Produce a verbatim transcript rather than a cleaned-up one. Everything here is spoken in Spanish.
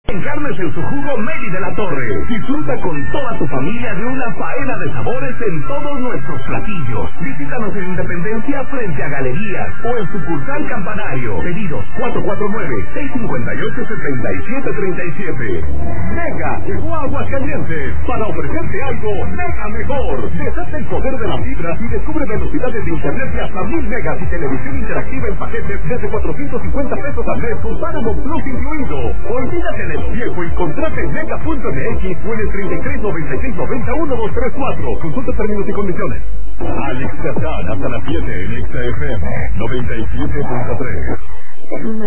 En Carnes en su jugo Meli de la Torre. Disfruta con toda tu familia de una faena de sabores en todos nuestros platillos. Visítanos en Independencia frente a Galerías o en sucursal Campanario. Pedidos cuatro cuatro nueve, seis cinco ocho, siete siete tres siete. Mega llegó a Aguascalientes para ofrecerte algo mega mejor. Desata el poder de la fibra y descubre velocidades de internet de hasta mil megas y televisión interactiva en paquetes desde cuatrocientos cincuenta pesos al mes con Paramount Plus incluido. Olvídate de lo viejo y contrate en mega punto m x o en el treinta y tres noventa y seis noventa uno dos tres cuatro. Consulta términos y condiciones. Alex Cazán hasta las siete en Exa F M noventa y siete punto tres.